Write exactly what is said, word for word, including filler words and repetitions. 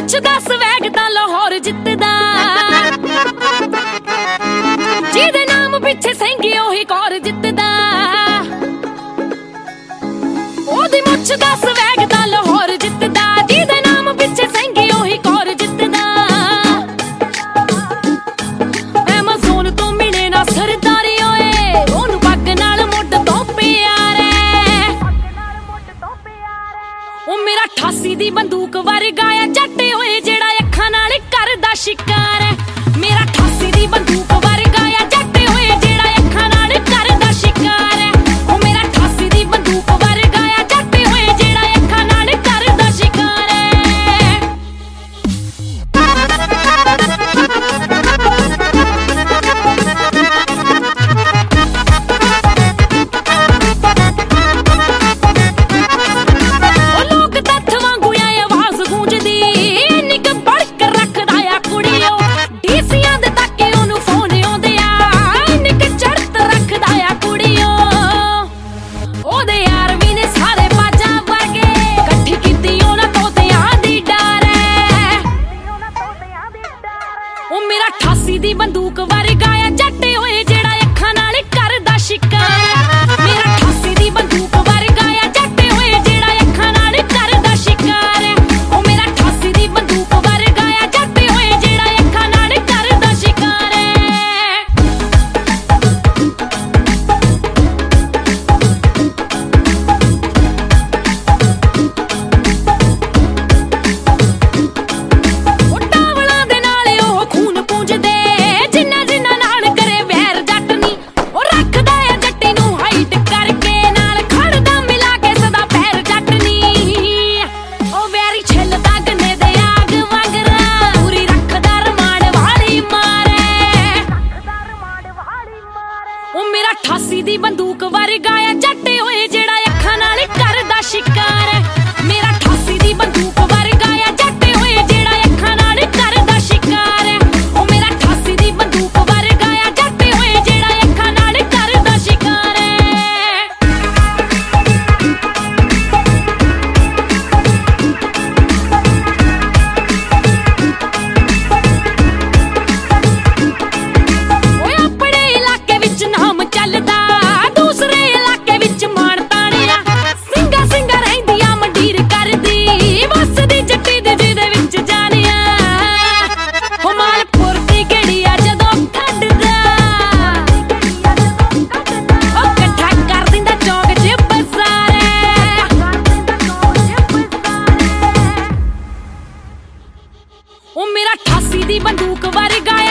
ਪੁੱਛਦਾ ਸਵੈਗ ਤਾਂ ਲਾਹੌਰ ਜਿੱਤਦਾ, ਜਿਹਦੇ ਨਾਮ ਪਿੱਛੇ ਸਹਿੰਗੀ ਉਹੀ ਕੌਰ ਜਿੱਤਦਾ। ਉਹਦੀ ਮੁੱਛ ਦਾ ਸਵੈਗ ਤਾਂ ਲਾਹੌਰ ਜਿੱਤਦਾ, ਜਿਹਦੇ ਨਾਮ ਪਿੱਛੇ ਸਹਿੰਗੀ ਉਹੀ ਕੌਰ ਜਿੱਤਦਾ। ਐਮਾਜ਼ੋਨ ਤੋਂ ਮਿਲੇ ਨਾ ਸਰਦਾਰੀ ਓਏ, ਉਹਨੂੰ ਪੱਗ ਨਾਲ ਮੁੱਢ ਤੋਂ ਪਿਆਰ ਐ। ਉਹ ਮੇਰਾ ਅਠਾਸੀ ਦੀ ਬੰਦੂਕ ਵਰਗਾ ਆ ਜੱਟ ਓਏ, ਜਿਹੜਾ ਅੱਖਾਂ ਨਾਲ ਕਰਦਾ ਸ਼ਿਕਾਰ ਐ। ਮੇਰਾ ਅਠਾਸੀ ਦੀ ਬੰਦੂਕ ਵਰਗਾ ਆ ਜੱਟ ਓਏ, ਜਿਹੜਾ ਅੱਖਾਂ ਨਾਲ ਕਰਦਾ ਸ਼ਿਕਾਰ ਐ। ਉਹ ਮੇਰਾ ਅਠਾਸੀ ਦੀ ਬੰਦੂਕ ਵਰਗਾ ਆ ਜੱਟ ਓਏ, ਜਿਹੜਾ ਅੱਖਾਂ ਨਾਲ ਕਰਦਾ ਸ਼ਿਕਾਰ ਐ। ਉਹ ਲੋਕ ਤੱਥ ਵਾਂਗੂ ਆ ਆਵਾਜ਼ ਗੂੰਜਦੀ, ਇੰਨੀ ਕੁ ਬੜਕ ਰੱਖਦਾ ਆ ਕੁੜੀਓ। ਡੀਸੀਆਂ ਦੇ ਤਾਕੇ ਉਹਨੂੰ ਫੋਨ ਆਉਂਦੇ ਆ, ਇੰਨੀ ਕੁ ਚੜ੍ਹਤ ਰੱਖਦਾ ਆ ਕੁੜੀਓ। ਉਹਦੇ ਯਾਰ ਵੀ ਨੇ ਸਾਰੇ ਬਾਜਾਂ ਵਰਗੇ, ਇਕੱਠੀ ਕੀਤੀ ਉਹਨਾਂ ਤੋਤਿਆਂ ਦੀ ਡਰ ਐ। ਉਹ ਮੇਰਾ ਅਠਾਸੀ ਦੀ ਬੰਦੂਕ ਵਰਗਾ ਆ ਜੱਟ ਓਏ, ਜਿਹੜਾ ਅੱਖਾਂ ਨਾਲ ਕਰਦਾ ਸ਼ਿਕਾਰ ਐ। ਮੇਰਾ ਅਠਾਸੀ ਦੀ ਬੰਦੂਕ ਵਰਗਾ ਆ ਜੱਟ ਓਏ, ਜਿਹੜਾ ਅੱਖਾਂ ਨਾਲ ਕਰਦਾ ਸ਼ਿਕਾਰ ਐ। ਉਹ ਮੇਰਾ ਅਠਾਸੀ ਦੀ ਬੰਦੂਕ ਵਰਗਾ ਆ ਜੱਟ ਓਏ, ਜਿਹੜਾ ਅੱਖਾਂ ਨਾਲ ਕਰਦਾ ਸ਼ਿਕਾਰ ਐ। ਉਹ ਟਾਵਲਾਂ ਦੇ ਨਾਲ ਉਹ ਖੂਨ ਪੂੰਝਦੇ, ਜਿੰਨਾ ਜਿੰਨਾ ਨਾਲ ਕਰੇ ਵੈਰ ਜੱਟ ਨੀ। ਉਹ ਰੱਖਦਾ ਆ ਜੱਟੀ ਨੂੰ ਹਾਈਟ ਕਰਕੇ, ਨਾਲ ਖੜਦਾ ਮਿਲਾ ਕੇ ਸਦਾ ਪੈਰ ਜੱਟ ਨੀ। ਉਹ ਵੈਰੀ ਛਿੱਲਦਾ ਗੰਨੇ ਦੇ ਆਗ ਵਾਂਗਰਾ, ਪੂਰੀ ਰੱਖਦਾ ਰਮਾਨ ਵਾਲੀ ਮਾਰੇ। ਉਹ ਮੇਰਾ ਅਠਾਸੀ ਦੀ ਬੰਦੂਕ ਵਰਗਾ ਆ ਜੱਟ ਓਏ, ਜਿਹੜਾ ਅੱਖਾਂ ਨਾਲ ਕਰਦਾ ਸ਼ਿਕਾਰ ਐ। ਮੇਰਾ ਅਠਾਸੀ ਦੀ ਬੰਦੂਕ ਵਰਗਾ ਆ ਜੱਟ ਓਏ, ਜਿਹੜਾ ਅੱਖਾਂ ਨਾਲ ਕਰਦਾ ਸ਼ਿਕਾਰ ਐ। ਉਹ ਮੇਰਾ ਅਠਾਸੀ ਦੀ ਬੰਦੂਕ ਵਰਗਾ ਆ ਜੱਟ ਓਏ, ਜਿਹੜਾ ਅੱਖਾਂ ਨਾਲ ਕਰਦਾ ਸ਼ਿਕਾਰ ਐ। ਓਏ ਆਪਣੇ ਇਲਾਕੇ ਵਿੱਚ ਨਾਮ ਚੱਲਦਾ, ਦੂਸਰੇ ਇਲਾਕੇ ਵਿੱਚ ਮਾਣ ਤਾਣਿਆ। ਸਿੰਘਾ ਸਿੰਘਾ ਰਹਿੰਦੀਆਂ ਮੰਡੀਰ ਕਰਦੀ, ਵਸਦੀ ਜੱਟੀ ਦੇ ਜਿਹਦੇ ਵਿੱਚ ਜਾਣਿਆ। ਹੋ ਮਾਲਪੁਰ ਦੀ ਗੜੀ ਆ ਜਦੋਂ ਕੱਢਦਾ, ਉਹ ਇਕੱਠਾ ਕਰ ਦਿੰਦਾ ਚੌਂਕ 'ਚ ਬਜ਼ਾਰੇ। ਉਹ ਮੇਰਾ ਅਠਾਸੀ ਦੀ ਬੰਦੂਕ ਵਰਗਾ